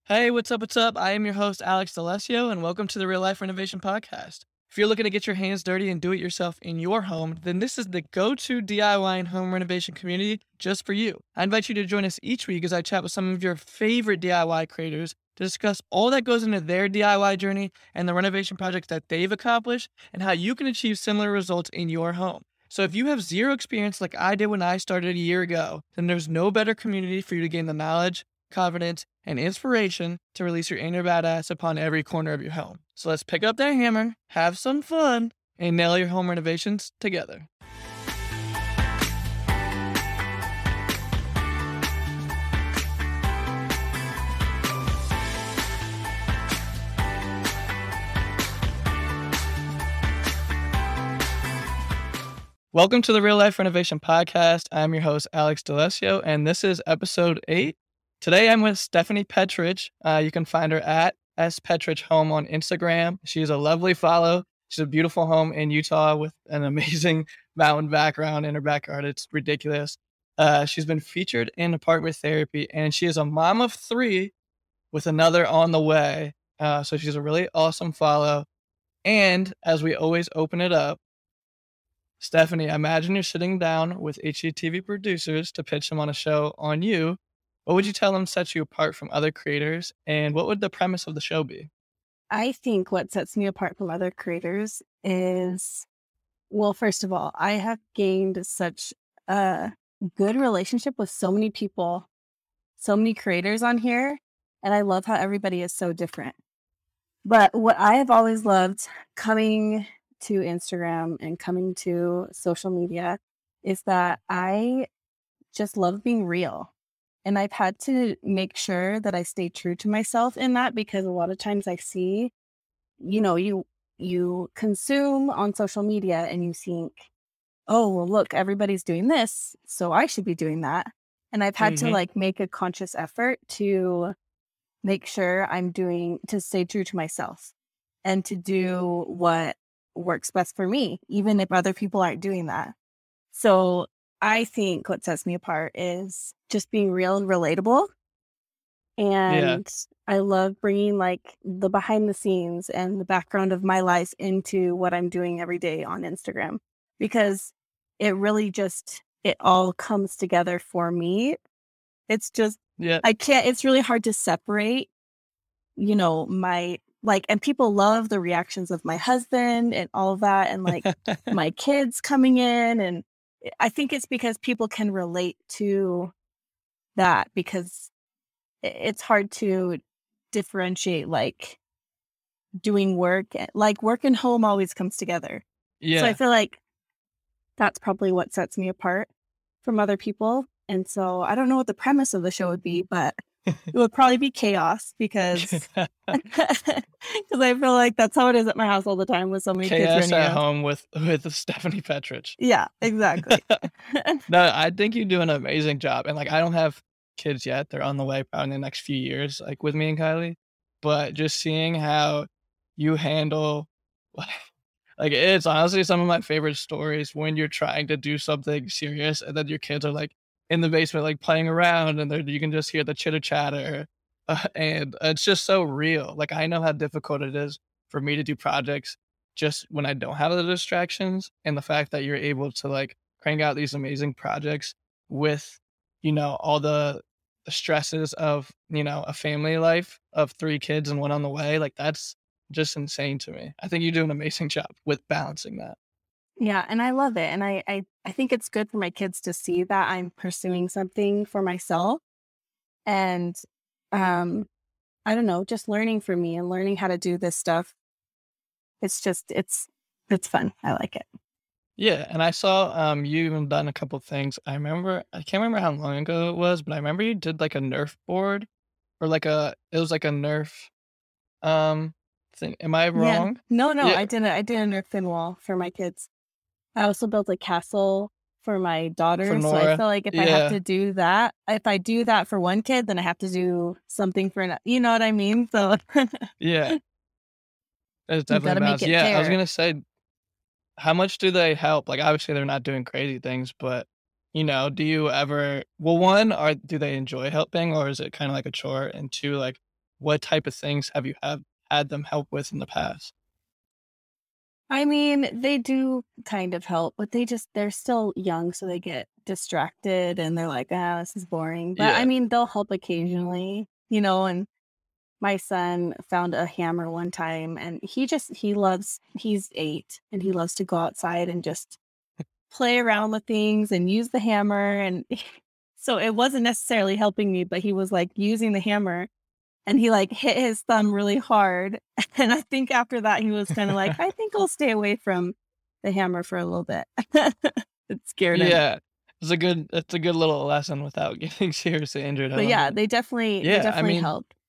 Hey, what's up? What's up? I am your host, Alex D'Alessio, and welcome to the Real Life Renovation Podcast. If you're looking to get your hands dirty and do it yourself in your home, then this is the go-to DIY and home renovation community just for you. I invite you to join us each week as I chat with some of your favorite DIY creators to discuss all that goes into their DIY journey and the renovation projects that they've accomplished and how you can achieve similar results in your home. So if you have zero experience like I did when I started a year ago, then there's no better community for you to gain the knowledge, confidence, and inspiration to release your inner badass upon every corner of your home. So let's pick up that hammer, have some fun, and nail your home renovations together. Welcome to the Real Life Renovation Podcast. I'm your host, Alex D'Alessio, and this is episode 8. Today, I'm with Stephanie Petrich. You can find her at SPetrich Home on Instagram. She's a lovely follow. She's a beautiful home in Utah with an amazing mountain background in her backyard. It's ridiculous. She's been featured in Apartment Therapy, and she is a mom of 3 with another on the way. So she's a really awesome follow. And as we always open it up, Stephanie, I imagine you're sitting down with HGTV producers to pitch them on a show on you. What would you tell them sets you apart from other creators, and what would the premise of the show be? I think what sets me apart from other creators is, well, first of all, I have gained such a good relationship with so many people, so many creators on here, and I love how everybody is so different. But what I have always loved coming to Instagram and coming to social media is that I just love being real. And I've had to make sure that I stay true to myself in that, because a lot of times I see, you consume on social media and you think, oh, well, look, everybody's doing this, so I should be doing that. And I've had to make a conscious effort to make sure to stay true to myself and to do what works best for me, even if other people aren't doing that. So I think what sets me apart is just being real and relatable. And I love bringing the behind the scenes and the background of my life into what I'm doing every day on Instagram, because it really it all comes together for me. It's just, it's really hard to separate, and people love the reactions of my husband and all of that. And my kids coming in, and I think it's because people can relate to that, because it's hard to differentiate doing work. Work and home always comes together. So I feel like that's probably what sets me apart from other people. And so I don't know what the premise of the show would be, but it would probably be chaos, because I feel like that's how it is at my house all the time with so many kids running Chaos at around. home with Stephanie Petrich. Yeah, exactly. No, I think you do an amazing job. And I don't have kids yet. They're on the way probably in the next few years, with me and Kylie. But just seeing how you handle, it's honestly some of my favorite stories when you're trying to do something serious and then your kids are in the basement, playing around, and you can just hear the chitter chatter. And it's just so real. I know how difficult it is for me to do projects just when I don't have the distractions, and the fact that you're able to crank out these amazing projects with, all the stresses of, a family life of 3 kids and 1 on the way. That's just insane to me. I think you do an amazing job with balancing that. Yeah, and I love it. And I think it's good for my kids to see that I'm pursuing something for myself. And I don't know, just learning from me and learning how to do this stuff. It's it's fun. I like it. Yeah, and I saw you even done a couple things. I can't remember how long ago it was, but I remember you did a Nerf board, or it was a Nerf thing. Am I wrong? No, Yeah. I did a Nerf thin wall for my kids. I also built a castle for my daughter. For so I Nora. feel like if I have to do that, if I do that for one kid, then I have to do something for another. You know what I mean? So Yeah. It's gotta definitely make balanced. it Yeah, I was fair. gonna say, how much do they help? Obviously they're not doing crazy things, but do you ever, well, 1, do they enjoy helping, or is it kind of like a chore? And 2, what type of things have you had them help with in the past? I mean, they do kind of help, but they're still young, so they get distracted and they're like, ah, this is boring. But I Yeah. mean, they'll help occasionally, and my son found a hammer one time and he's 8 and he loves to go outside and just play around with things and use the hammer. And so it wasn't necessarily helping me, but he was like using the hammer and he like hit his thumb really hard. And I think after that, he was kind of like, I think I'll stay away from the hammer for a little bit. It scared him. Yeah. It's a good little lesson without getting seriously injured, I But love yeah, it. they Yeah, I definitely mean, help.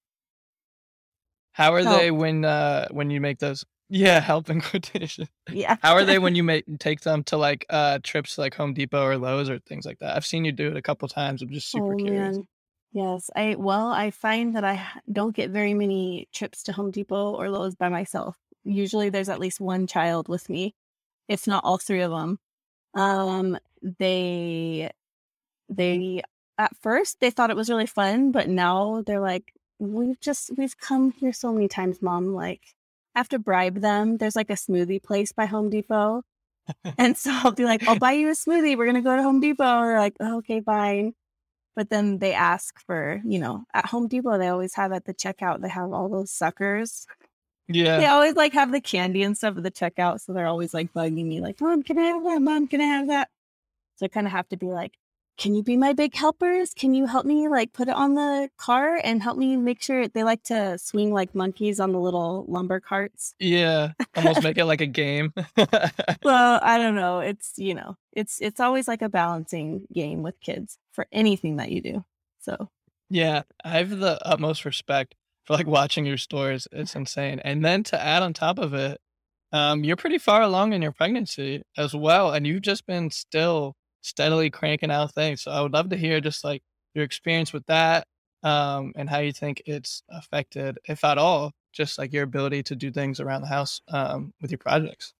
how are Help. they when you make those yeah, help in quotation. Yeah. How are they when you take them to, like, trips to, like, Home Depot or Lowe's or things like that? I've seen you do it a couple times, I'm just super Oh curious. man. Yes. I find that don't get very many trips to Home Depot or Lowe's by myself. Usually there's at least one child with me, if not all three of them. Um, they they at first they thought it was really fun, but now they're like, we've come here so many times, Mom. Like, I have to bribe them. There's like a smoothie place by Home Depot. And so I'll be like, I'll buy you a smoothie. We're gonna go to Home Depot. Or like, oh, okay, fine. But then they ask for, at Home Depot, they always have at the checkout, they have all those suckers. They Yeah. always like have the candy and stuff at the checkout. So they're always like bugging me, like, Mom, can I have that? Mom, can I have that? So I kind of have to be like, can you be my big helpers? Can you help me like put it on the cart and help me make sure they like to swing like monkeys on the little lumber carts? Yeah, almost make it like a game. Well, I don't know. It's always like a balancing game with kids for anything that you do. So, Yeah, I have the utmost respect for, like, watching your stories, it's insane, and then to add on top of it, you're pretty far along in your pregnancy as well, and you've just been still steadily cranking out things, so I would love to hear just, like, your experience with that, and how you think it's affected, if at all, just, like, your ability to do things around the house, with your projects.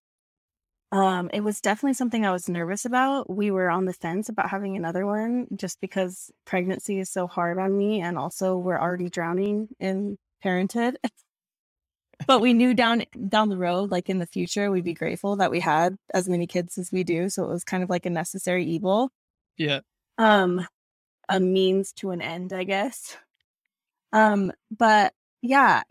it was definitely something I was nervous about. We were on the fence about having another one just because pregnancy is so hard on me, and also we're already drowning in parenthood. But we knew down the road, like in the future, we'd be grateful that we had as many kids as we do. So it was kind of like a necessary evil, Yeah. um, a means to an end, I guess. But yeah,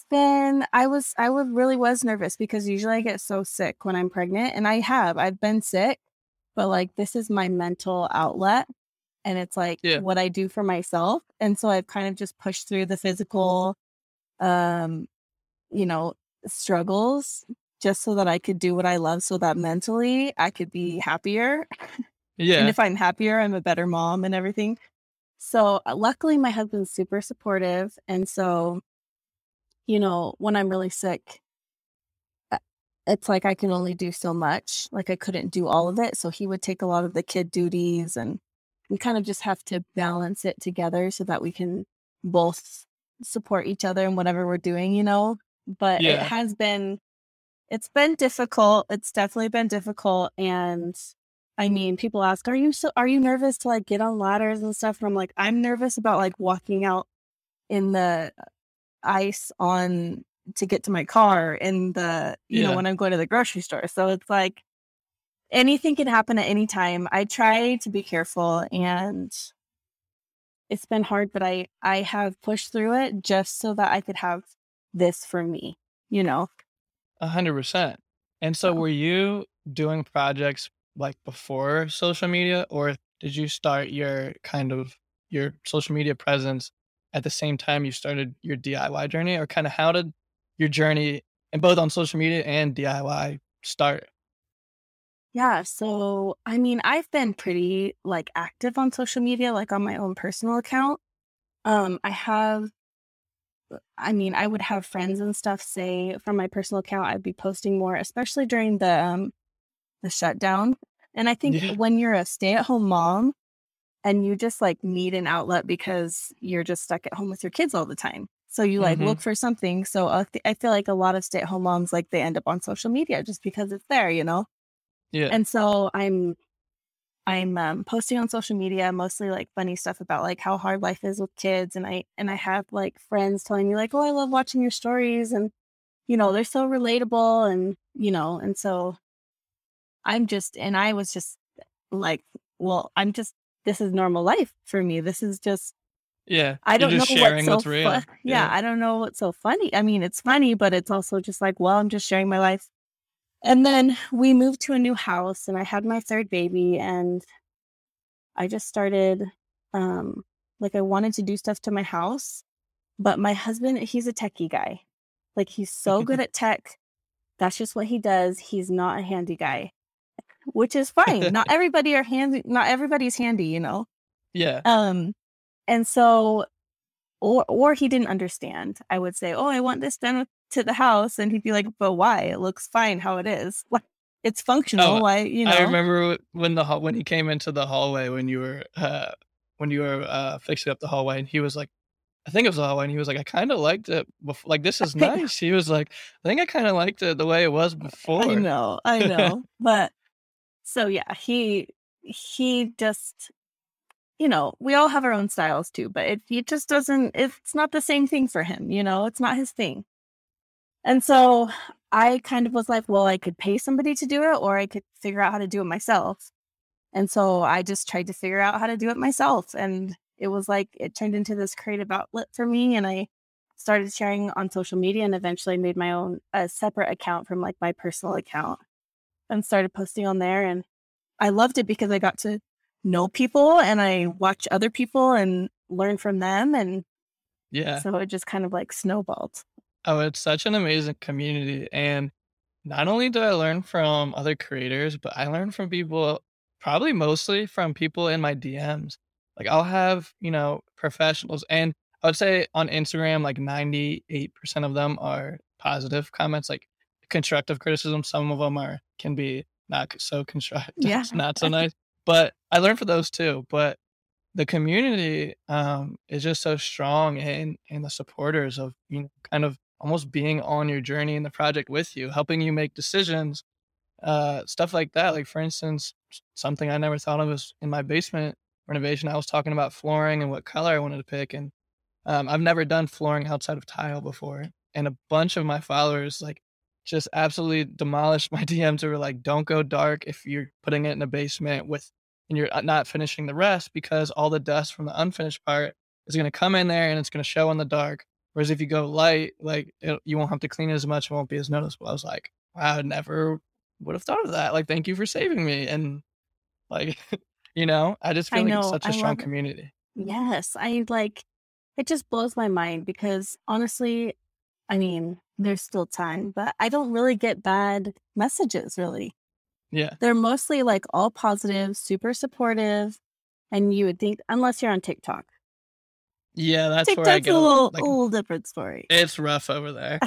I really was nervous because usually I get so sick when I'm pregnant, and I've been sick, but like this is my mental outlet, and it's like Yeah. what I do for myself. And so I've kind of just pushed through the physical, um, you know, struggles just so that I could do what I love so that mentally I could be happier. And Yeah. if I'm happier, I'm a better mom and everything. So luckily my husband's super supportive. And so, when I'm really sick, uh, it's like I can only do so much. Like I couldn't do all of it. So he would take a lot of the kid duties, and we kind of just have to balance it together so that we can both support each other in whatever we're doing. But Yeah. it's been difficult. It's definitely been difficult. And I mean, people ask, are you nervous to like get on ladders and stuff? And I'm like, I'm nervous about like walking out in the ice on to get to my car in Yeah. when I'm going to the grocery store. So it's like anything can happen at any time. I try to be careful, and it's been hard, but I have pushed through it just so that I could have this for me, you know. 100%. And so So were you doing projects, like, before social media, or did you start your social media presence at the same time you started your DIY journey? Or kinda how did your journey and both on social media and DIY start? yeah, so I mean, I've been pretty like active on social media, like on my own personal account. I have I mean, I would have friends and stuff say from my personal account I'd be posting more, especially during the shutdown. And I think Yeah. when you're a stay-at-home mom and you just like need an outlet because you're just stuck at home with your kids all the time. So you like Mhm. look for something. So I feel like a lot of stay-at-home moms like they end up on social media just because it's there. Yeah. And so I'm posting on social media mostly like funny stuff about like how hard life is with kids, and I have like friends telling me like, oh, I love watching your stories, and they're so relatable, and and so I was just like, well, this is normal life for me. This is just, Yeah, I you're don't know just what's sharing so what's fun. real. Yeah, Yeah. I don't know what's so funny. I mean, it's funny, but it's also just like, well, I'm just sharing my life. And then we moved to a new house, and I had my third baby, and I just started, like, I wanted to do stuff to my house, but my husband, he's a techie guy. Like, he's so good at tech. That's just what he does. He's not a handy guy, which is fine. Not everybody's handy. Yeah. Um, and so, or he didn't understand. I would say, "Oh, I want this done to the house," and he'd be like, "But why? It looks fine how it is. Like, it's functional. Oh, Why, I remember when he came into the hallway when you were fixing up the hallway, and he was like, I think it was the hallway, and he was like, I kind of liked it. Like, this is I know, nice. He was like, I think I kind of liked it the way it was I before. know, I know. But so yeah, he just, we all have our own styles too, but he just doesn't. It's not the same thing for him. It's not his thing. And so I kind of was like, well, I could pay somebody to do it, or I could figure out how to do it myself. And so I just tried to figure out how to do it myself. And it was like, it turned into this creative outlet for me. And I started sharing on social media, and eventually made my own a separate account from like my personal account, and started posting on there. And I loved it because I got to know people, and I watch other people and learn from them. And Yeah. so it just kind of like snowballed. Oh, it's such an amazing community. And not only do I learn from other creators, but I learn from people, probably mostly from people in my DMs. Like, I'll have, professionals, and I would say on Instagram, like 98% of them are positive comments, like constructive criticism. Some of them can be not so constructive, Yeah. not so nice, but I learn from those too. But the community is just so strong, and the supporters of kind of almost being on your journey in the project with you, helping you make decisions, stuff like that. Like, for instance, something I never thought of was in my basement renovation. I was talking about flooring and what color I wanted to pick, and I've never done flooring outside of tile before, and a bunch of my followers like just absolutely demolished my DMs. They were like, "Don't go dark if you're putting it in a basement and you're not finishing the rest, because all the dust from the unfinished part is going to come in there and it's going to show in the dark. Whereas if you go light, like you won't have to clean it as much, it won't be as noticeable." I was like, "Wow, I never would have thought of that. Like, thank you for saving me." And like, I just I feel like it's know. such a I strong love it. community. Yes. It just blows my mind because honestly, I mean, there's still time, but I don't really get bad messages, really. Yeah. They're mostly like all positive, super supportive. And you would think, unless you're on TikTok. Yeah, that's where I TikTok's get a a little, a like, little different story. it's rough over there.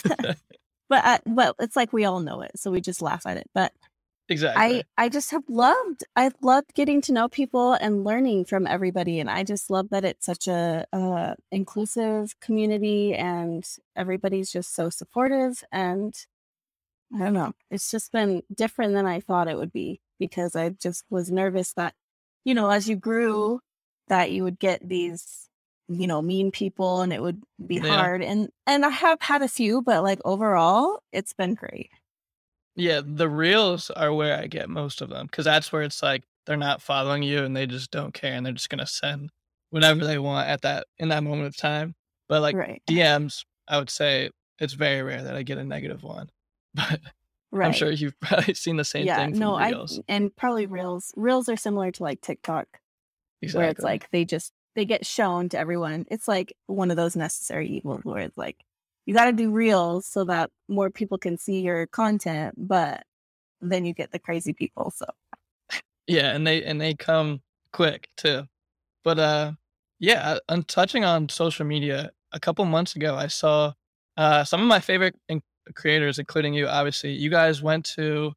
But it's like we all know it, so we just laugh at it. But Exactly. I just I've loved getting to know people and learning from everybody. And I just love that it's such a inclusive community, and everybody's just so supportive. And I don't know, it's just been different than I thought it would be, because I just was nervous that, as you grew, that you would get these, mean people, and it would be Yeah. hard. And I have had a few, but like overall, it's been great. Yeah, the reels are where I get most of them, because that's where it's like they're not following you and they just don't care, and they're just gonna send whatever they want at that in that moment of time. But like Right. DMs, I would say it's very rare that I get a negative one. But I'm Right. sure you've probably seen the same Yeah, thing from no, reels. and probably reels are similar to like TikTok, where it's Exactly. like they get shown to everyone. It's like one of those necessary evils where it's like you got to do reels so that more people can see your content, but then you get the crazy people. So Yeah, and they come quick too. But yeah, and touching on social media, a couple months ago, I saw some of my favorite creators, including you. Obviously, you guys went to,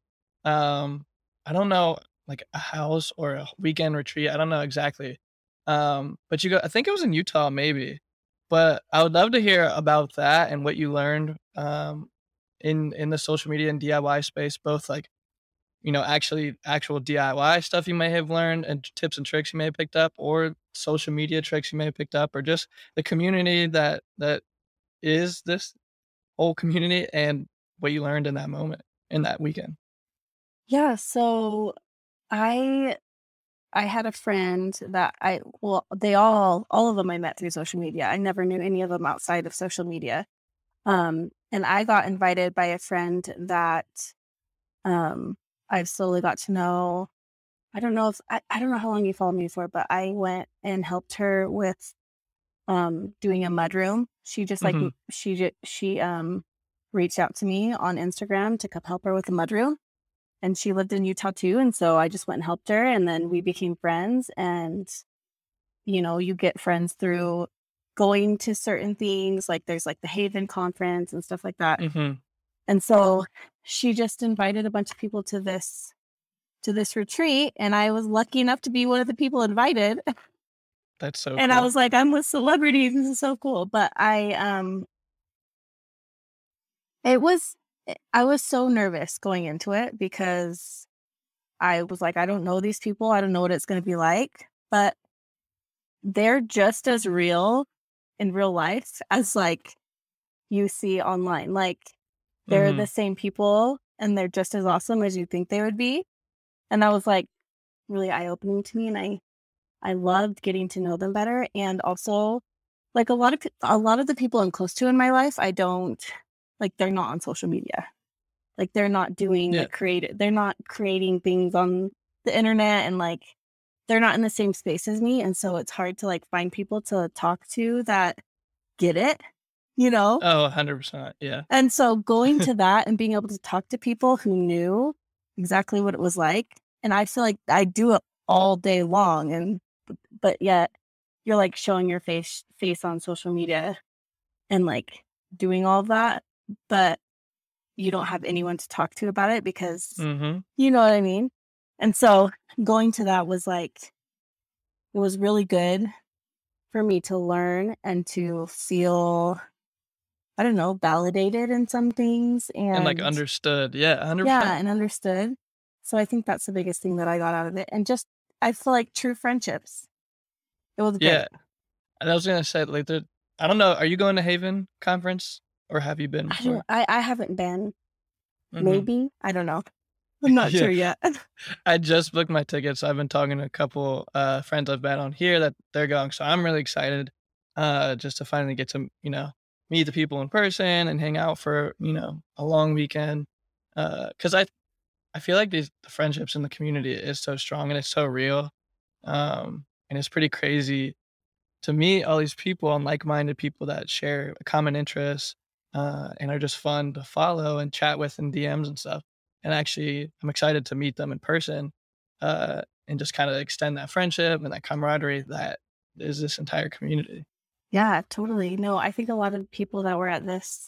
I don't know, like a house or a weekend retreat. I don't know exactly, but I think it was in Utah, maybe. But I would love to hear about that and what you learned in the social media and DIY space, both like actual DIY stuff you may have learned and tips and tricks you may have picked up, or social media tricks you may have picked up, or just the community that is this whole community and what you learned in that moment, in that weekend. Yeah, so I I had a friend that they all of them I met through social media. I never knew any of them outside of social media. And I got invited by a friend that I've slowly got to know. I don't know how long you followed me for, but I went and helped her with doing a mudroom. She just like Mhm. she reached out to me on Instagram to come help her with the mudroom. And she lived in Utah too. And so I just went and helped her, and then we became friends. And you get friends through going to certain things, like there's like the Haven conference and stuff like that. Mhm. And so she just invited a bunch of people to this retreat, and I was lucky enough to be one of the people invited. That's so And I cool. was like, I'm with celebrities. This is so cool. But it was I was so nervous going into it because I was like, I don't know these people. I don't know what it's going to be like, but they're just as real in real life as like you see online. Like they're the Mhm. same people and they're just as awesome as you think they would be. And that was like really eye opening to me. And I loved getting to know them better. And also like a lot of the people I'm close to in my life, I don't like, they're not on social media. Like they're not doing Yeah. they're not creating things on the internet, and like they're not in the same space as me. And so it's hard to like find people to talk to that get it, you know? Oh, 100%. Yeah. And so going to that and being able to talk to people who knew exactly what it was like. And I feel like I do it all day long. But yet you're like showing your face on social media and like doing all of that. But you don't have anyone to talk to about it because Mhm. you know what I mean? And so going to that was like, it was really good for me to learn and to feel, I don't know, validated in some things And, like, and understood. Yeah, yeah, 100%. and understood. So I think that's the biggest thing that I got out of it. And just, I feel like true friendships. It was Yeah. great. And I was gonna say, like, I don't know, are you going to Haven conference, or have you been before? I haven't been, Mhm. maybe, I don't know. I'm not Yeah. sure yet. I just booked my tickets. I've been talking to a couple, friends I've met on here that they're going, so I'm really excited, just to finally get to, meet the people in person and hang out for, a long weekend. 'Cause I feel like the friendships in the community is so strong and it's so real. And it's pretty crazy to meet all these people and like-minded people that share a common interests, and are just fun to follow and chat with in DMs and stuff. And actually, I'm excited to meet them in person, and just kind of extend that friendship and that camaraderie that is this entire community. Yeah, totally. No, I think a lot of people that were at this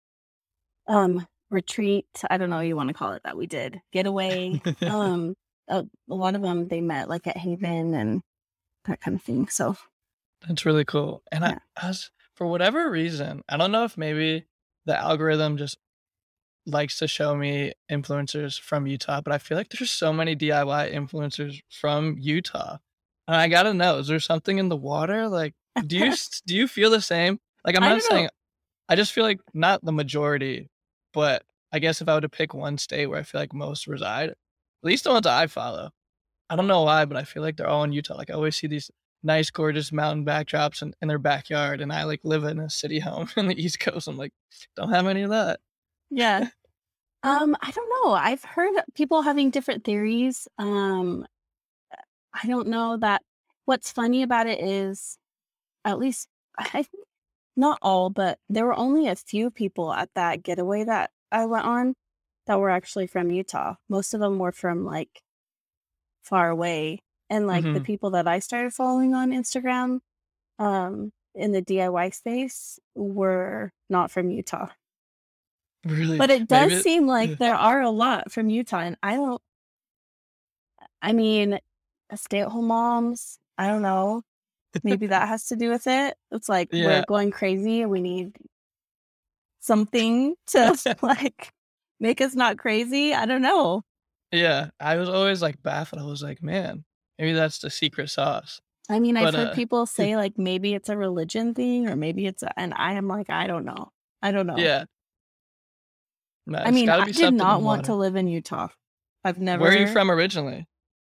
retreat, I don't know what you want to call it, that we did, getaway, a lot of them they met like at Haven and that kind of thing. So That's really cool. And yeah. I was, for whatever reason, I don't know if maybe the algorithm just likes to show me influencers from Utah, but I feel like there's so many DIY influencers from Utah. And I gotta know, is there something in the water? Like, do you feel the same? Like, I'm I not don't know. saying, I just feel like not the majority, but I guess if I were to pick one state where I feel like most reside, at least the ones I follow. I don't know why, but I feel like they're all in Utah. Like, I always see these nice, gorgeous mountain backdrops in their backyard, and I like live in a city home in the East Coast. I'm like, don't have any of that. Yeah. I don't know. I've heard people having different theories. I don't know that what's funny about it is, at least I think not all, but there were only a few people at that getaway that I went on that were actually from Utah. Most of them were from like far away. And like the Hmm. people that I started following on Instagram, in the DIY space were not from Utah. Really? But it does Maybe seem like yeah. there are a lot from Utah. And I mean, stay-at-home moms, I don't know. Maybe that has to do with it. It's like we're Yeah, going crazy and we need something to like make us not crazy. I don't know. Yeah, I was always, like, baffled. I was like, "Man, maybe that's the secret sauce." I mean, I've But, heard people say, like, maybe it's a religion thing or maybe it's a and I am like, "I don't know. I don't know." yeah, no, I it's mean, gotta I be did something in not the want to water. live in Utah. I've Where are you never from originally?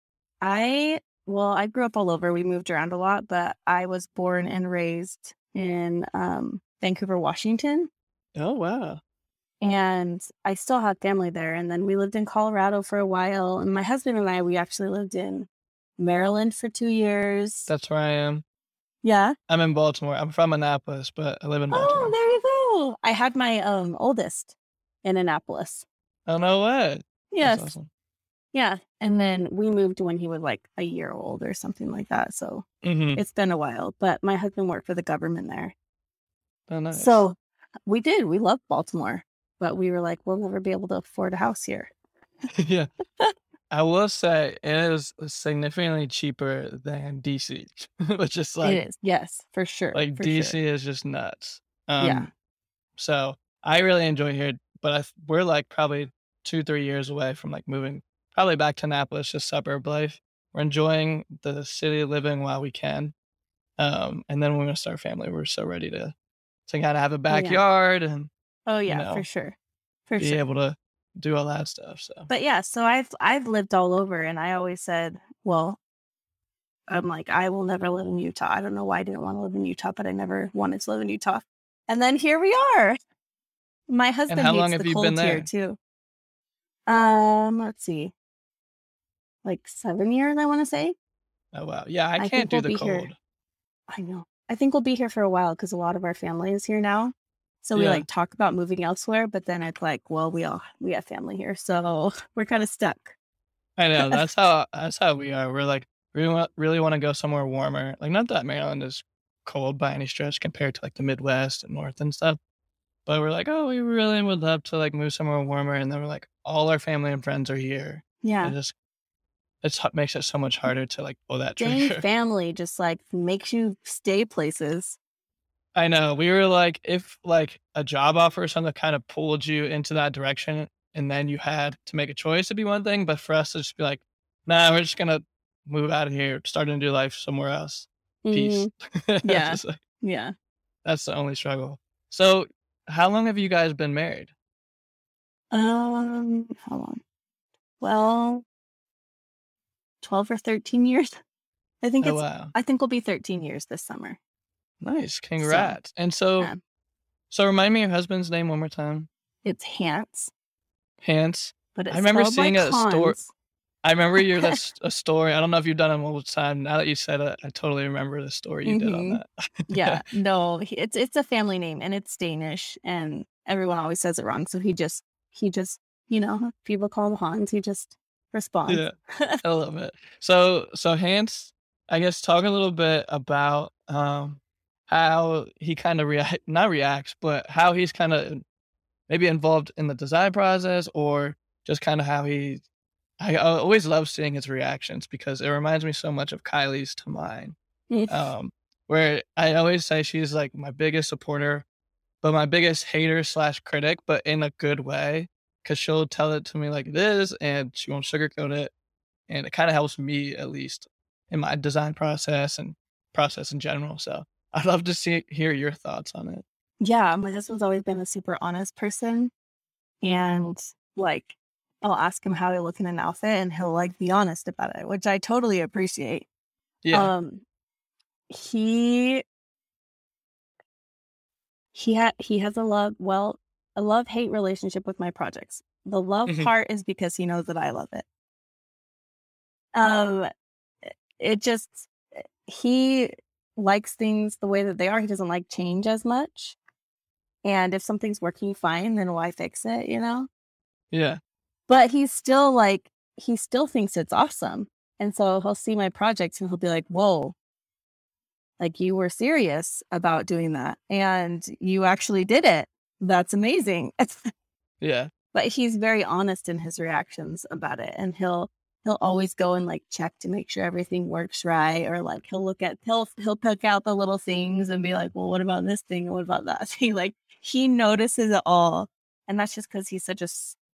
I well, I grew up all over. We moved around a lot, but I was born and raised in, Vancouver, Washington, Oh, wow. and I still have family there, and then we lived in Colorado for a while, and my husband and I, we actually lived in Maryland for 2 years. That's where I am. Yeah? I'm in Baltimore. I'm from Annapolis, but I live in Oh, Baltimore. there you go. I had my, oldest in Annapolis. Oh, no way. That's Yes. awesome. Yeah, and then we moved when he was, like, a year old or something like that, so Mhm. it's been a while, but my husband worked for the government there. Oh, nice. So, we did, we loved Baltimore, but we were like, "We'll never be able to afford a house here." Yeah. I will say it is significantly cheaper than DC, which is It like is, yes, for sure. DC is just nuts. Yeah, So I really enjoy here, but we're like probably 2, 3 years away from like moving probably back to Annapolis, just suburb life. We're enjoying the city living while we can. And then when we start a family, we're so ready to kind of have a oh, yeah. backyard and, Oh, you yeah, know, for be sure. able to do all that stuff. So But, yeah, so I've lived all over, and I always said, well, I'm like, "I will never live in Utah." I don't know why I didn't wanna live in Utah, but I never wanted to live in Utah. And then here we are. My and husband how long hates the have you been cold here there? too. Let's see, like 7 years, I wanna say. Oh wow. Yeah, I I can't think do we'll the be here cold. I know. I think we'll be here for a while because a lot of our family is here now. So we, Yeah. like, talk about moving elsewhere, but then it's like, well, we have family here, so we're kinda stuck. I know. That's how we are. We're like really want to go somewhere warmer. Like not that Maryland is cold by any stretch compared to like the Midwest and North and stuff. But we're like, oh, we really would love to like move somewhere warmer. And then we're like, all our family and friends are here. It Yeah. just makes it so much harder to like pull that Staying trigger. family just, like, makes you stay places. I know. We were like, if like a job offer or something kind of pulled you into that direction, and then you had to make a choice, it'd be one thing. But for us to just be like, nah, we're just gonna move out of here, start a new life somewhere else. Peace. Mhm. Yeah. Just like, Yeah. that's the only struggle. So, how long have you guys been married? How long? Well, 12 or 13 years? I think Oh it's wow, I think we'll be 13 years this summer. nice, So, congrats. And so, yeah, remind me your husband's name one more time. it's Hans, Hans. but I it's remember spelled seeing like a story. Hans. I remember a story. I don't know if you've done it multiple time. Now that you said it, I totally remember the story you did on Mhm. that. Yeah. No, it's a family name, and it's Danish, and everyone always says it wrong, so he just, people call him Hans, he just responds. Yeah, I love it. So Hans, I guess talk a little bit about how he kind of not reacts, but how he's kind of maybe involved in the design process, or just kind of how he. I always love seeing his reactions because it reminds me so much of Kylie's to mine. Um, where I always say she's like my biggest supporter, but my biggest hater slash critic, but in a good way, because she'll tell it to me like it is, and she won't sugarcoat it, and it kind of helps me at least in my design process and process in general. So I'd love to hear your thoughts on it. Yeah, my husband's always been a super honest person, and, like, I'll ask him how I look in an outfit, and he'll, like, be honest about it, which I totally appreciate. Yeah. Um, he he has a love-hate relationship with my projects. The love Hmm. part is because he knows that I love it. Um, it just he likes things the way that they are. He doesn't like change as much. And if something's working fine, then why fix it, you know? Yeah. But he's still like, he still thinks it's awesome. And so he'll see my projects and he'll be like, whoa, like you were serious about doing that. And you actually did it. That's amazing. Yeah. But he's very honest in his reactions about it. And he'll always go and like check to make sure everything works right. Or like he'll pick out the little things and be like, well, what about this thing? And what about that thing? Like he notices it all. And that's just because he's such a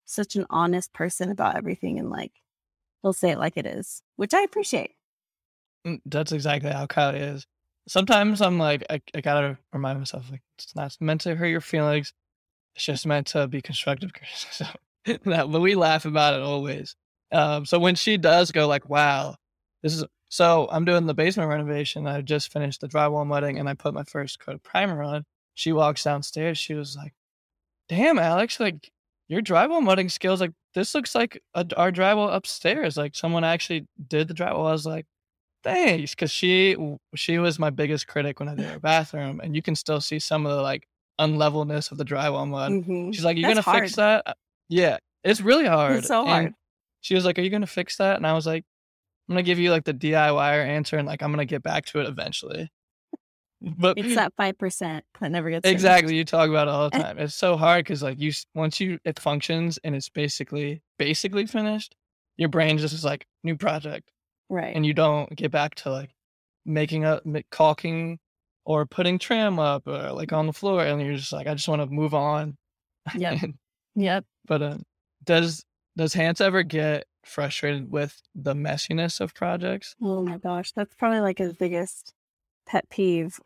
such an honest person about everything, and like he'll say it like it is, which I appreciate. That's exactly how Kylie is. Sometimes I'm like, I gotta remind myself, like, it's not meant to hurt your feelings. It's just meant to be constructive criticism. But we laugh about it always. So when she does go like, wow, so I'm doing the basement renovation. I just finished the drywall mudding and I put my first coat of primer on. She walks downstairs. She was like, damn, Alex, like your drywall mudding skills, like this looks like our drywall upstairs. Like someone actually did the drywall. I was like, thanks, because she was my biggest critic when I did her bathroom, and you can still see some of the like unlevelness of the drywall mud. She's like, "You That's gonna fix hard. that?" Yeah, it's really hard. It's so And hard. she was like, "Are you gonna fix that?" And I was like, "I'm gonna give you like the DIYer answer, and like I'm gonna get back to it eventually." But It's that 5% that never gets exactly, finished. you talk about it all the time. It's so hard because like once it functions and it's basically finished, your brain just is like new project, Right. and you don't get back to like making up caulking or putting trim up or like on the floor, and you're just like, I just want to move on. Yep. Yep. But does Hans ever get frustrated with the messiness of projects? Oh my gosh, that's probably like his biggest pet peeve.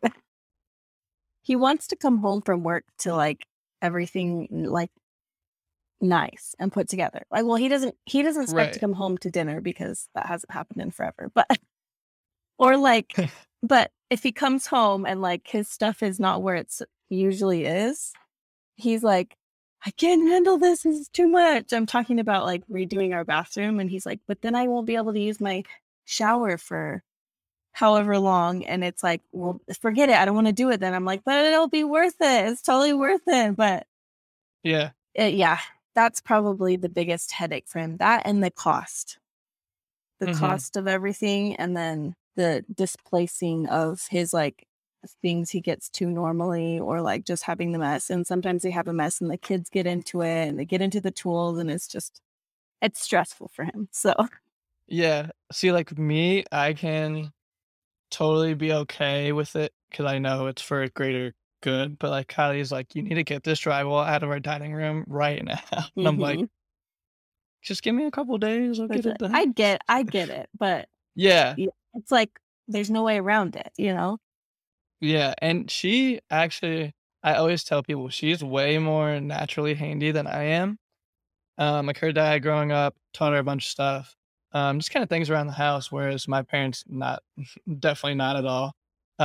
He wants to come home from work to like everything like nice and put together. Like, well, he doesn't expect to Right. come home to dinner because that hasn't happened in forever. But or like, but if he comes home and like his stuff is not where it's usually is, he's like, I can't handle this. This is too much. I'm talking about like redoing our bathroom, and he's like, but then I won't be able to use my shower for however long. And it's like, well, forget it. I don't want to do it then. I'm like, but it'll be worth it. It's totally worth it. But Yeah. yeah, that's probably the biggest headache for him. That and the cost of everything. And then the displacing of his like things he gets to normally, or like just having the mess. And sometimes they have a mess and the kids get into it and they get into the tools, and it's stressful for him. So Yeah. See, like me, I can totally be okay with it because I know it's for a greater good. But like Kylie's like, you need to get this drywall out of our dining room right now. And I'm like, just give me a couple days, I'll get it done. I get it, but Yeah. it's like there's no way around it, you know? Yeah. And she actually, I always tell people she's way more naturally handy than I am. Like her dad growing up taught her a bunch of stuff. Just kind of things around the house, whereas my parents not definitely not at all.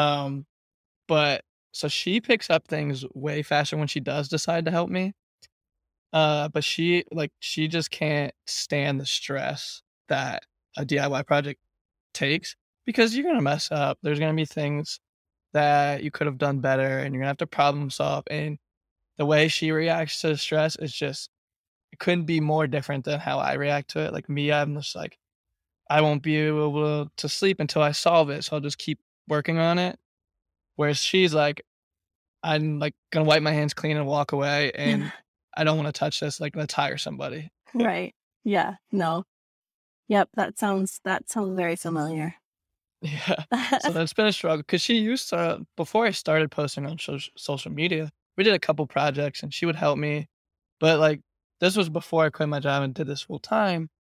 But so she picks up things way faster when she does decide to help me. But she just can't stand the stress that a DIY project takes because you're gonna mess up. There's gonna be things that you could have done better, and you're gonna have to problem solve. And the way she reacts to stress is just it couldn't be more different than how I react to it. Like me, I'm just like I won't be able to sleep until I solve it, so I'll just keep working on it. Whereas she's like, I'm like gonna wipe my hands clean and walk away, and I don't want to touch this. Like, let's hire somebody. Right. Yeah. No. Yep. That sounds very familiar. Yeah. So that's been a struggle because she used to, before I started posting on social media, we did a couple projects and she would help me. But like, this was before I quit my job and did this full time.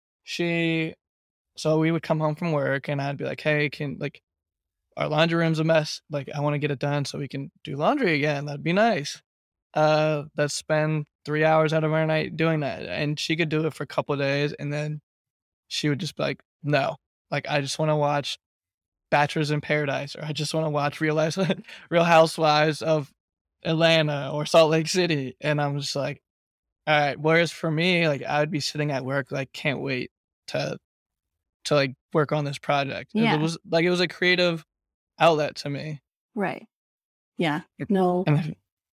So we would come home from work and I'd be like, hey, like, our laundry room's a mess. Like, I want to get it done so we can do laundry again. That'd be nice. Let's spend 3 hours out of our night doing that. And she could do it for a couple of days. And then she would just be like, no, like, I just want to watch Bachelors in Paradise, or I just want to watch Real Housewives of Atlanta or Salt Lake City. And I'm just like, all right. Whereas for me, like, I would be sitting at work, like, can't wait to like work on this project. Yeah. It was a creative outlet to me. Right. Yeah. No. And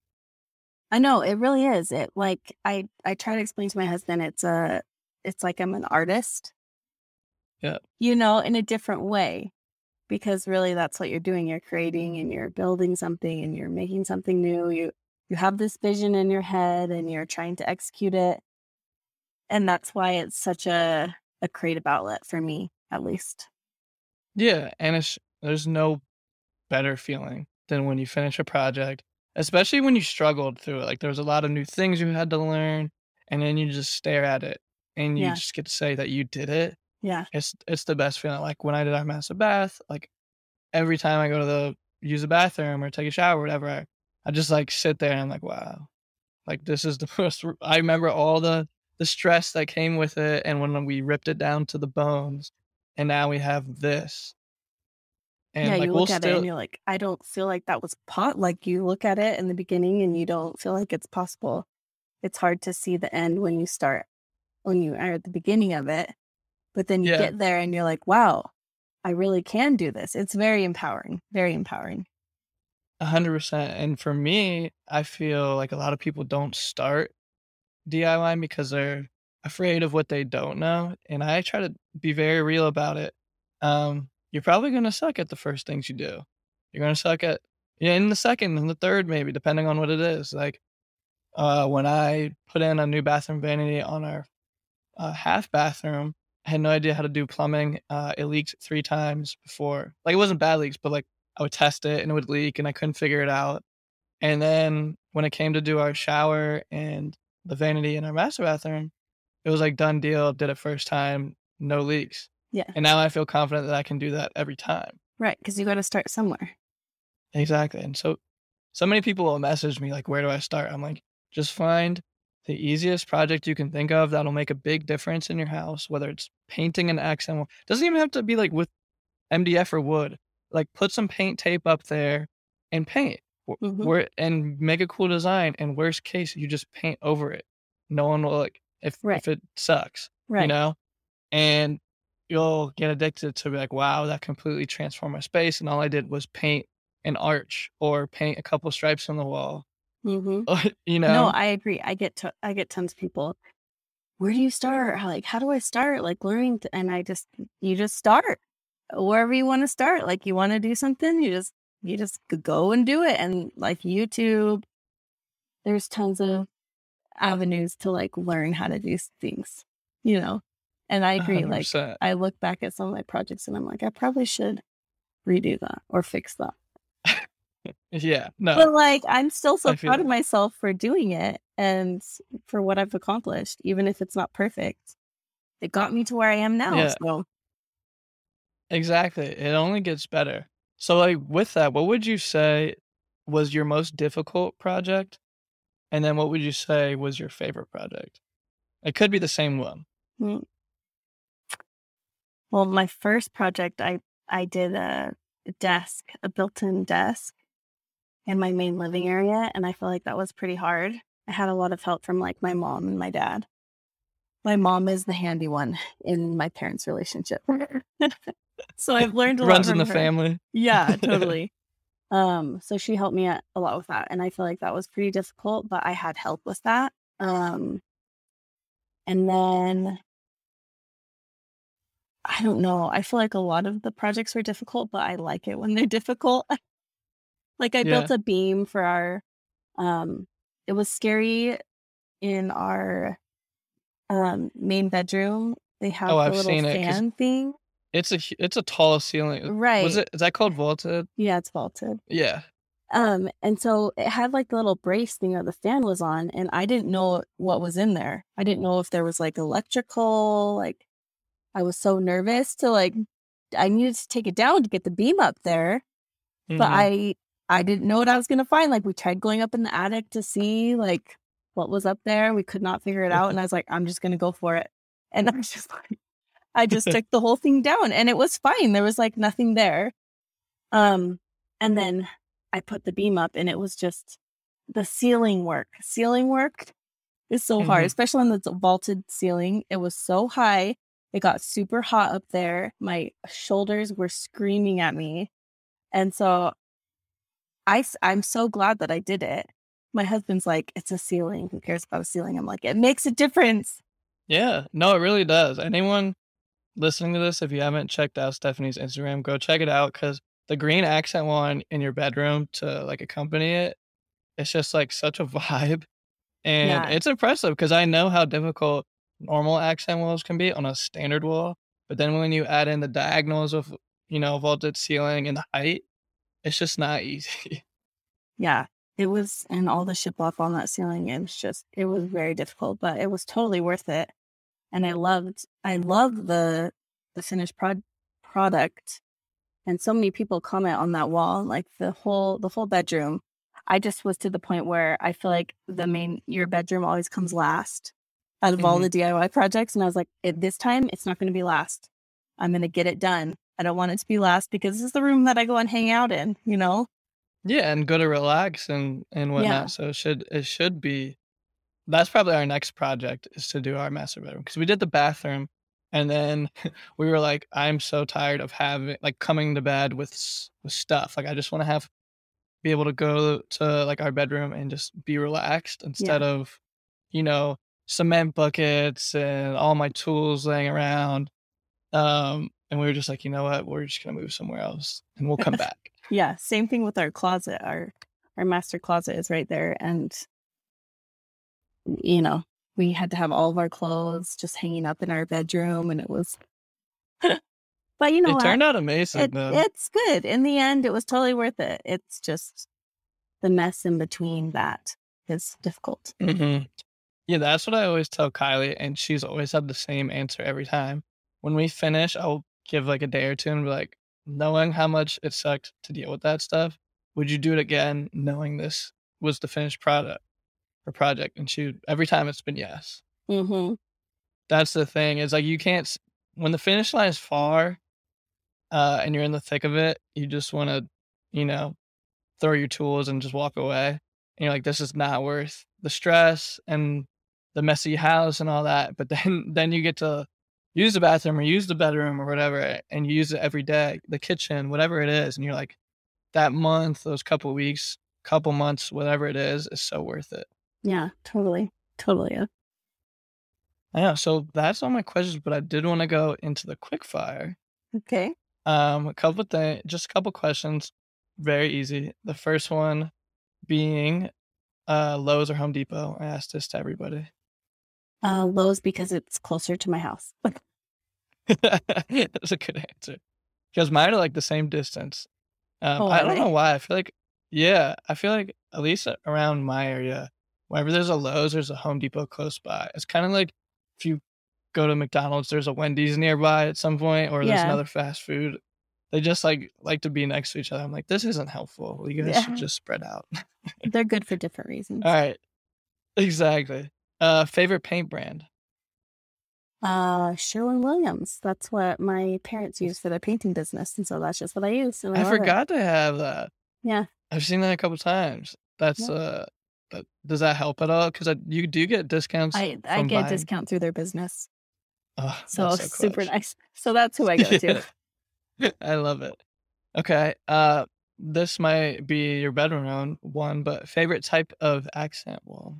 I know it really is. It like I try to explain to my husband it's like I'm an artist. yeah. You know, in a different way. Because really that's what you're doing. You're creating and you're building something and you're making something new. You have this vision in your head and you're trying to execute it. And that's why it's such a creative outlet for me, at least. Yeah. And there's no better feeling than when you finish a project, especially when you struggled through it. Like there was a lot of new things you had to learn and then you just stare at it and you Yeah. just get to say that you did it. Yeah. It's the best feeling. Like when I did our massive bath, like every time I go to use the bathroom or take a shower or whatever, I just like sit there and I'm like, wow, like this is the most. I remember all the stress that came with it, and when we ripped it down to the bones, and now we have this, Yeah, and you like we'll look at it and still, you're like, I don't feel like that was like you look at it in the beginning and you don't feel like it's possible. It's hard to see the end when you are at the beginning of it, but then you yeah, get there and you're like, wow, I really can do this. It's very empowering, very empowering. 100%. And for me, I feel like a lot of people don't start DIY because they're afraid of what they don't know, and I try to be very real about it. You're probably gonna suck at the first things you do. You're gonna suck at, yeah, in the second and the third maybe, depending on what it is. Like, when I put in a new bathroom vanity on our, half bathroom, I had no idea how to do plumbing. It leaked 3 times before. Like, it wasn't bad leaks, but, like, I would test it and it would leak and I couldn't figure it out. And then when it came to do our shower and the vanity in our master bathroom, it was like done deal, did it first time, no leaks. Yeah, And now I feel confident that I can do that every time. right. Because you got to start somewhere. Exactly. And so many people will message me like, where do I start? I'm like, just find the easiest project you can think of that'll make a big difference in your house, whether it's painting an accent wall. Doesn't even have to be like with MDF or wood. Like put some paint tape up there and paint. Hmm. Where and make a cool design. And worst case, you just paint over it. No one will like Right, if it sucks, you right. know? And you'll get addicted to be like, wow, that completely transformed my space. And all I did was paint an arch or paint a couple stripes on the wall. Hmm. You No, know? I agree. I get tons of people. Where do you start? How do I start? Like learning, and you just start wherever you want to start. Like you want to do something, you just go and do it. And like YouTube, there's tons of avenues to like learn how to do things, you know. And I agree. Like 100%. I look back at some of my projects and I'm like, I probably should redo that or fix that. Yeah. No, But like, I'm still so I feel proud of it. myself for doing it and for what I've accomplished, even if it's not perfect. It got me to where I am now. Yeah, So, exactly. It only gets better. So, like, with that, what would you say was your most difficult project? And then what would you say was your favorite project? It could be the same one. mm, well, my first project, I did a desk, a built-in desk in my main living area, and I feel like that was pretty hard. I had a lot of help from like my mom and my dad. My mom is the handy one in my parents' relationship. So I've learned a lot Runs in from the her. family. Yeah, totally. So she helped me a lot with that, and I feel like that was pretty difficult, but I had help with that. Um, and then I don't know. I feel like a lot of the projects were difficult, but I like it when they're difficult. Like I built Yeah. a beam for our um it was scary in our main bedroom. They Oh, have the I've little seen it because fan thing. it's a tall ceiling. Right. Is that called vaulted? Yeah, it's vaulted. Yeah. And so it had like the little brace thing that the fan was on, and I didn't know what was in there. I didn't know if there was like electrical, like I was so nervous to like I needed to take it down to get the beam up there, but Mhm. I didn't know what I was gonna find. Like we tried going up in the attic to see like what was up there. We could not figure it out, and I was like, I'm just gonna go for it. And I was just like, I just took the whole thing down, and it was fine. There was like nothing there. Um, and then I put the beam up, and it was just the ceiling work. Ceiling work is so hard, Mhm. especially on the vaulted ceiling. It was so high. It got super hot up there. My shoulders were screaming at me. And so I'm so glad that I did it. My husband's like, it's a ceiling. Who cares about a ceiling? I'm like, it makes a difference. Yeah. No, it really does. Anyone listening to this, if you haven't checked out Stephanie's Instagram, go check it out because the green accent one in your bedroom to like accompany it, it's just like such a vibe. And Yeah. it's impressive because I know how difficult normal accent walls can be on a standard wall. But then when you add in the diagonals of, vaulted ceiling and the height, it's just not easy. Yeah. it was, and all the shiplap on that ceiling, it was very difficult, but it was totally worth it. And I loved the finished product. And so many people comment on that wall, like the whole bedroom. I just was to the point where I feel like your bedroom always comes last out of all the DIY projects. And I was like, this time it's not going to be last. I'm going to get it done. I don't want it to be last because this is the room that I go and hang out in, you know? Yeah, and go to relax and whatnot. Yeah. So it should be. That's probably our next project, is to do our master bedroom, because we did the bathroom, and then we were like, I'm so tired of coming to bed with stuff. Like, I just want to be able to go to like our bedroom and just be relaxed instead of, cement buckets and all my tools laying around. And we were just like, you know what, we're just gonna move somewhere else and we'll come back. Yeah, same thing with our closet. Our master closet is right there, and we had to have all of our clothes just hanging up in our bedroom, and it was but it turned out amazing though. It's good. In the end, it was totally worth it. It's just the mess in between that is difficult. Yeah, that's what I always tell Kylie, and she's always had the same answer every time. When we finish, I'll give like a day or two and be like, knowing how much it sucked to deal with that stuff, would you do it again knowing this was the finished product or project? And every time it's been yes. That's the thing, is like, you can't, when the finish line is far and you're in the thick of it, you just want to, throw your tools and just walk away. And you're like, this is not worth the stress and the messy house and all that. But then you get to use the bathroom or use the bedroom or whatever, and you use it every day, the kitchen, whatever it is. And you're like, that month, those couple weeks, couple months, whatever it is so worth it. Yeah, totally. Totally. Yeah. So that's all my questions, but I did want to go into the quick fire. Okay. A couple things, just a couple questions. Very easy. The first one being Lowe's or Home Depot. I asked this to everybody. Lowe's, because it's closer to my house. That's a good answer. Because mine are like the same distance. I don't know why. I feel like at least around my area, whenever there's a Lowe's, there's a Home Depot close by. It's kind of like if you go to McDonald's, there's a Wendy's nearby at some point, or there's another fast food. They just like to be next to each other. I'm like, this isn't helpful. You guys should just spread out. They're good for different reasons. All right. Exactly. Favorite paint brand? Sherwin-Williams. That's what my parents use for their painting business, and so that's just what I use. And I forgot to have that. Yeah. I've seen that a couple times. That's does that help at all? Because you do get discounts. I get a discount through their business. Oh, so super nice. So that's who I go to. I love it. Okay. This might be your bedroom one, but favorite type of accent wall?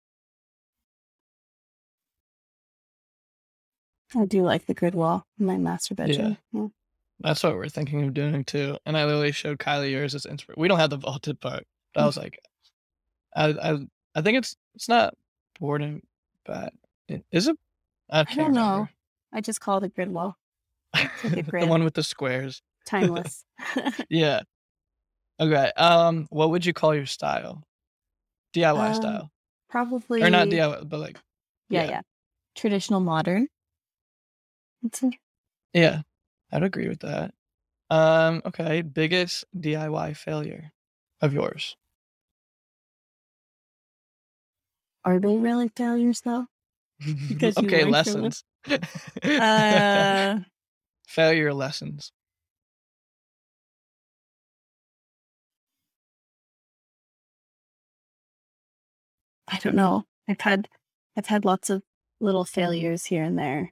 I do like the grid wall in my master bedroom. Yeah. That's what we're thinking of doing too. And I literally showed Kylie yours as inspiration. We don't have the vaulted part, but I was like, I think it's not boarding, but is it? I don't know. I just call it a grid wall. Like the one with the squares. Timeless. Yeah. Okay. What would you call your style? DIY style. Probably. Or not DIY, but like. Yeah. Traditional modern. Yeah, I'd agree with that. Okay. Biggest DIY failure of yours? Are they really failures though? Okay, lessons. Failure lessons. I don't know. I've had lots of little failures here and there.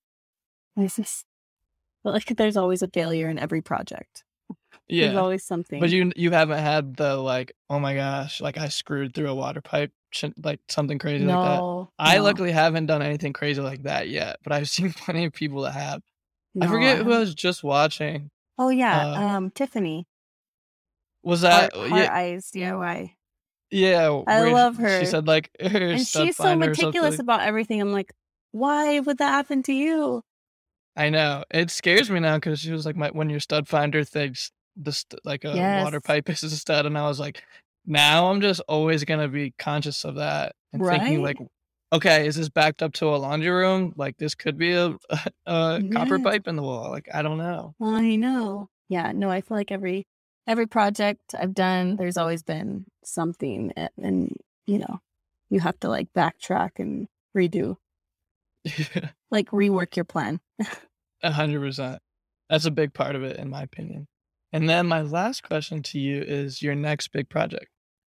But like, there's always a failure in every project. Yeah, there's always something. But you haven't had the like, oh my gosh, like I screwed through a water pipe, like something crazy like that. No. I luckily haven't done anything crazy like that yet, but I've seen plenty of people that have. I forget who I was just watching. Oh yeah, Tiffany. Was that Heart Eyes DIY? Yeah, I love her. She said like, and she's so meticulous about everything. I'm like, why would that happen to you? I know, it scares me now because she was like, when your stud finder thinks like a water pipe is a stud, and I was like, now I'm just always gonna be conscious of that and thinking Right? like, okay, is this backed up to a laundry room? Like this could be a copper Yes, pipe in the wall. Like I don't know. I know. Yeah, no, I feel like every project I've done, there's always been something, and you know, you have to like backtrack and redo, like rework your plan. 100%. That's a big part of it, in my opinion. And then my last question to you is your next big project.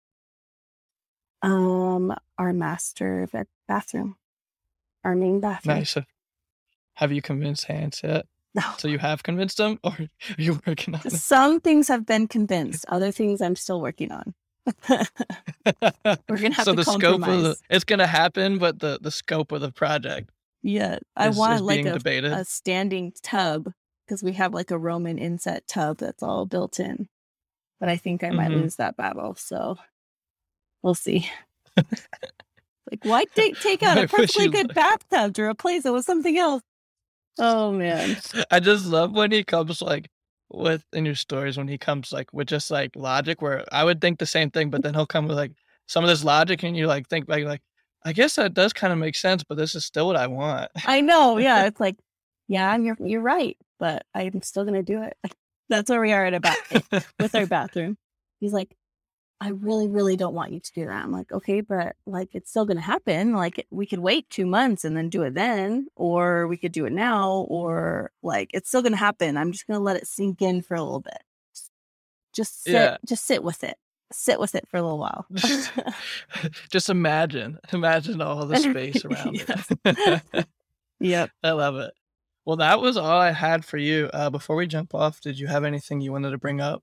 Our bathroom, our main bathroom. Nice. Have you convinced Hans yet? No. So you have convinced him, or are you working on it? Some things have been convinced. Other things I'm still working on. We're gonna have So to the scope of compromise. it's gonna happen, but the scope of the project Yeah, I is want like being debated. a standing tub because we have like a Roman inset tub that's all built in. But I think I might Mhm. lose that battle, so we'll see. Like, why take out a I wish perfectly you good luck. bathtub to replace it with something else? Oh man. I just love when he comes like with in your stories when he comes like with just like logic where I would think the same thing, but then he'll come with like some of this logic and you like think back like, I guess that does kind of make sense, but this is still what I want. I know, yeah. It's like, yeah, you're right, but I'm still gonna do it. That's where we are with our bathroom. He's like, I really, really don't want you to do that. I'm like, okay, but like it's still gonna happen. Like we could wait 2 months and then do it then, or we could do it now, or like it's still gonna happen. I'm just gonna let it sink in for a little bit. Yeah. Just sit with it. Sit with it for a little while. Just imagine all the space around it. Yep. I love it. Well, that was all I had for you. Before we jump off, did you have anything you wanted to bring up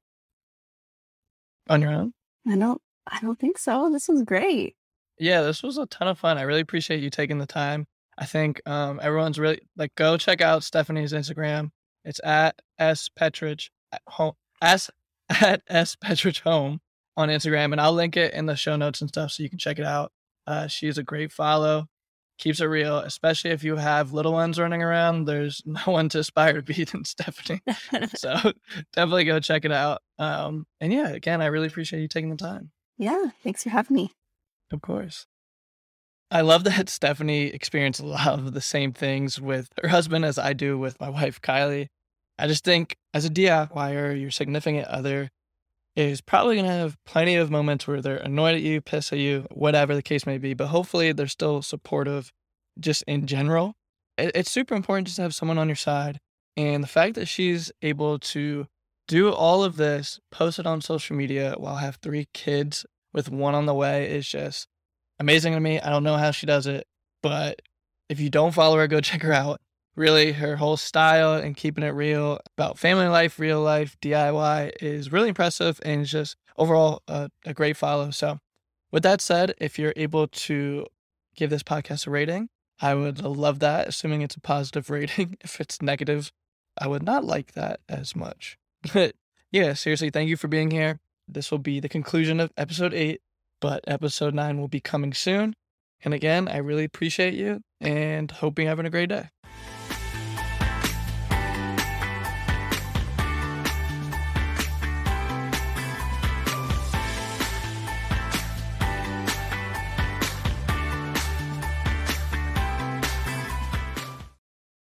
on your own? I don't think so. This was great. Yeah, this was a ton of fun. I really appreciate you taking the time. I think everyone's really like go check out Stephanie's Instagram. It's at @spetridge at home at @spetridge home on Instagram, and I'll link it in the show notes and stuff so you can check it out. She's a great follow. Keeps it real, especially if you have little ones running around. There's no one to aspire to be than Stephanie. So definitely go check it out. And yeah, again, I really appreciate you taking the time. Yeah, thanks for having me. Of course. I love that Stephanie experienced a lot of the same things with her husband as I do with my wife, Kylie. I just think as a DIYer, your significant other is probably going to have plenty of moments where they're annoyed at you, pissed at you, whatever the case may be, but hopefully they're still supportive just in general. It's super important just to have someone on your side. And the fact that she's able to do all of this, post it on social media while have 3 kids with 1 on the way is just amazing to me. I don't know how she does it, but if you don't follow her, go check her out. Really, her whole style and keeping it real about family life, real life, DIY is really impressive and is just overall a great follow. So, with that said, if you're able to give this podcast a rating, I would love that, assuming it's a positive rating. If it's negative, I would not like that as much. But yeah, seriously, thank you for being here. This will be the conclusion of episode 8, but episode 9 will be coming soon. And again, I really appreciate you and hope you're having a great day.